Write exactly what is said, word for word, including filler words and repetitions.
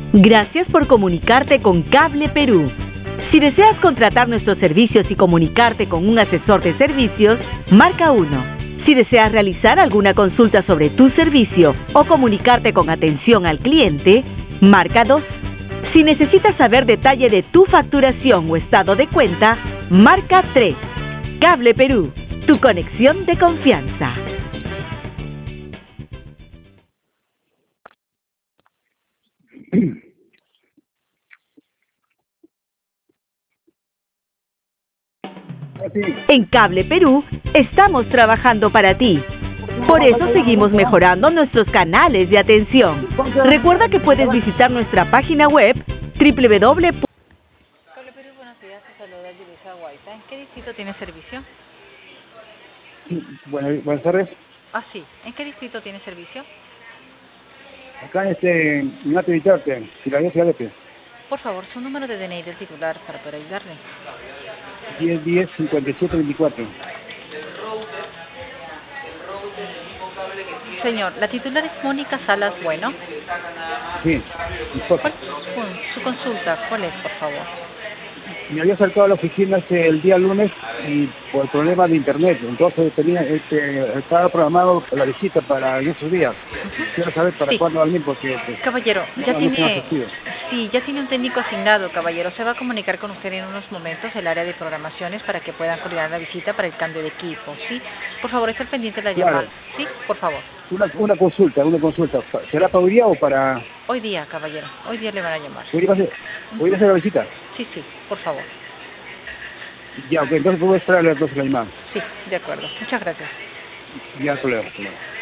Gracias por comunicarte con Cable Perú. Si deseas contratar nuestros servicios y comunicarte con un asesor de servicios, marca uno. Si deseas realizar alguna consulta sobre tu servicio o comunicarte con atención al cliente, marca dos. Si necesitas saber detalle de tu facturación o estado de cuenta, marca tres. Cable Perú, tu conexión de confianza. En Cable Perú estamos trabajando para ti. Por eso seguimos mejorando nuestros canales de atención. Recuerda que puedes visitar nuestra página web doble u doble u doble u. Cable Perú, buenos días, te saluda Yulisa Guaita. ¿En qué distrito tiene servicio? Bueno, buenas tardes. Ah, sí. ¿En qué distrito tiene servicio? Acá en este, en Ate Vitarte, Filadelfia, Filadelfia. Por favor, su número de D N I del titular para poder ayudarle. diez diez cincuenta y siete veinticuatro. Señor, la titular es Mónica Salas Bueno. Sí, mi esposa. ¿Cuál es su, su consulta? ¿Cuál es, por favor? Me había saltado a la oficina este, el día lunes y por problemas de internet. Entonces tenía, este, estaba programado la visita para esos días. Uh-huh. Quiero saber para Sí. cuándo va a venir porque... Pues, caballero, ya no, tiene... no Sí, ya tiene un técnico asignado, caballero. Se va a comunicar con usted en unos momentos el área de programaciones para que puedan coordinar la visita para el cambio de equipo, ¿sí? Por favor, esté pendiente de la Claro. llamada. ¿Sí? Por favor. Una, una consulta, una consulta. ¿Será para hoy día o para...? Hoy día, caballero. Hoy día le van a llamar. ¿Hoy día va a hacer, hoy día va a hacer la visita? Sí, sí, por favor. Ya, ok, entonces puedo esperarle entonces la llamada. Sí, de acuerdo. Muchas gracias. Ya, problema.